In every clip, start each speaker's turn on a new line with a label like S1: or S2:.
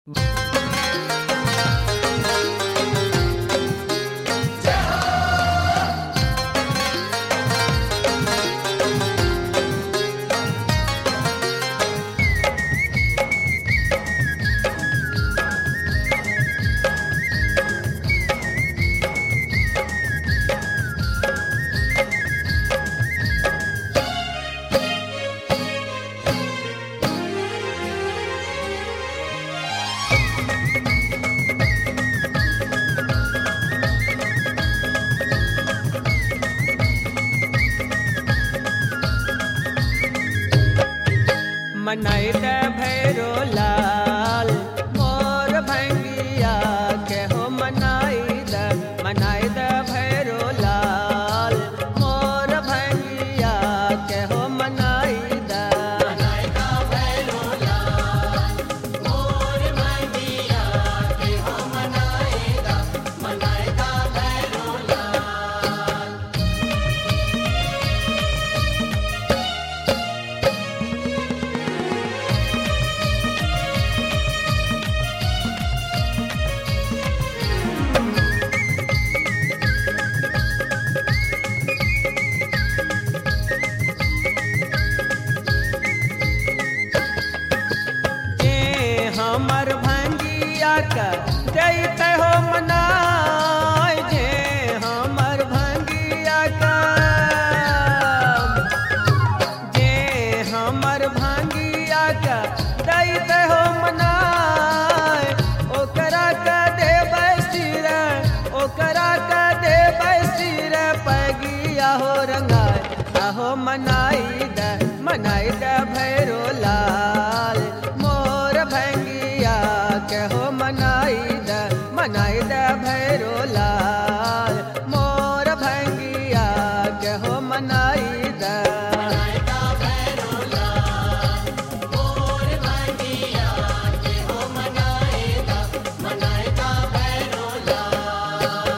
S1: मनाइत भैरो लाल मोर भंगिया के हो मनाइत भैरो लाल मोर भंगिया के हो मनाइत भैरो लाल मोर भंगिया के हो मनाइत भैरो लाल। हमर भंगिया का जैत हो मनाय जे हमर भंगिया का जे हमर भंगिया का जैत हो मनाय ओकरा का देबै सिर ओकरा का देबै सिर पगिया हो रंगाय आहो मनाई द भैरो लाल मोर भंगिया के हो मनाई द भैरो लाल मोर भंगिया के हो मनाई द भैरो लाल मोर भंगिया के हो मनाई द भैरो लाल।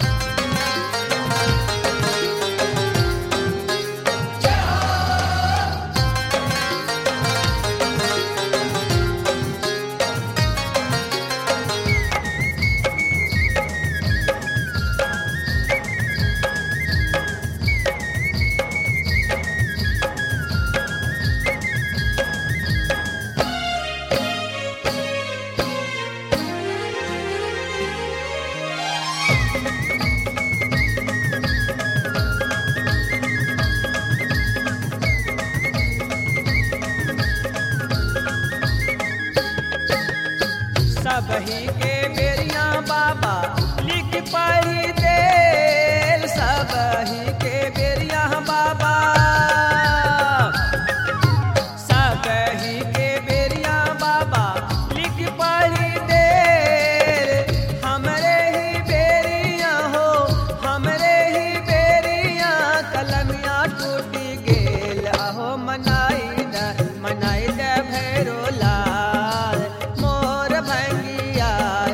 S1: सबही के बेरिया बाबा लिख पढ़ी दे सबही के बेरिया बाबा सबही के बेरिया बाबा लिख पढ़ी दे हमरे ही बेरिया हो हमरे ही बेरिया कलमिया टूटी गेल आहो मनाई द भैरो लाल मोर भंगिया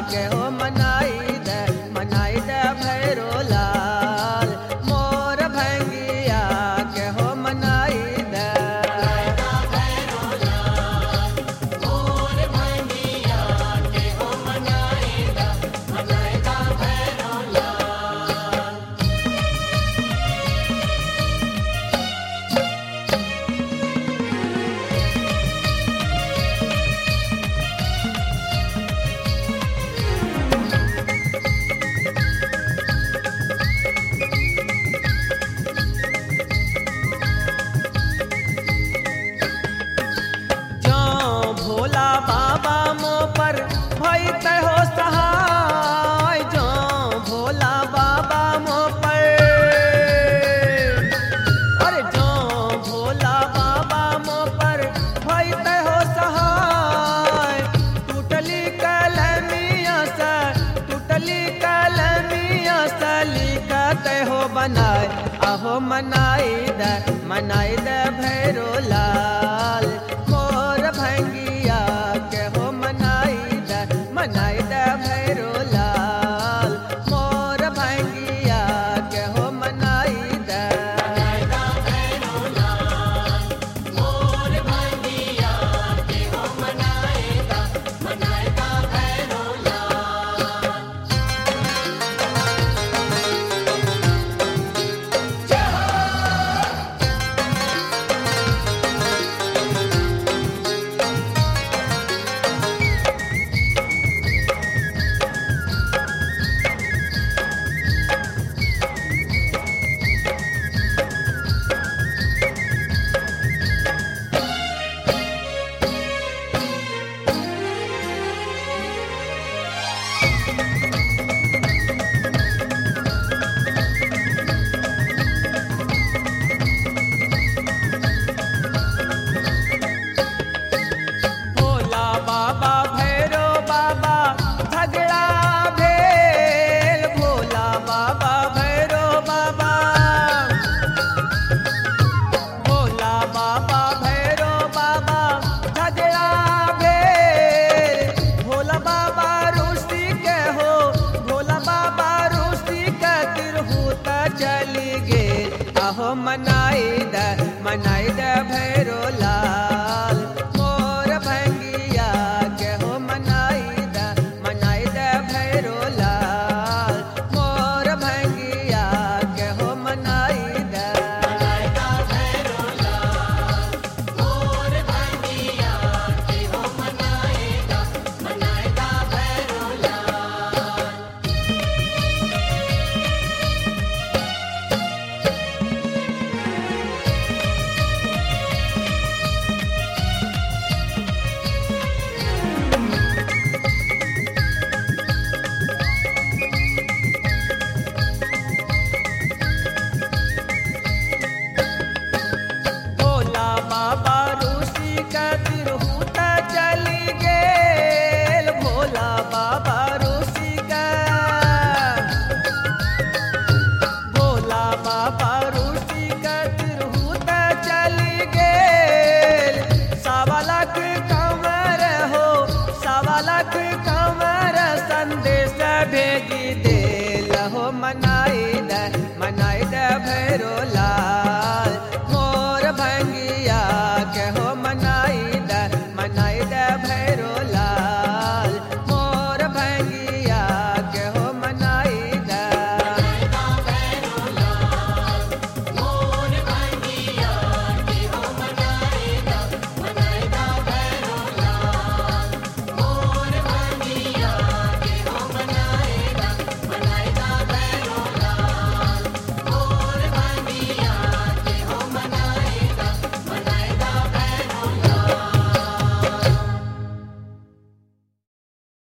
S1: मनाई द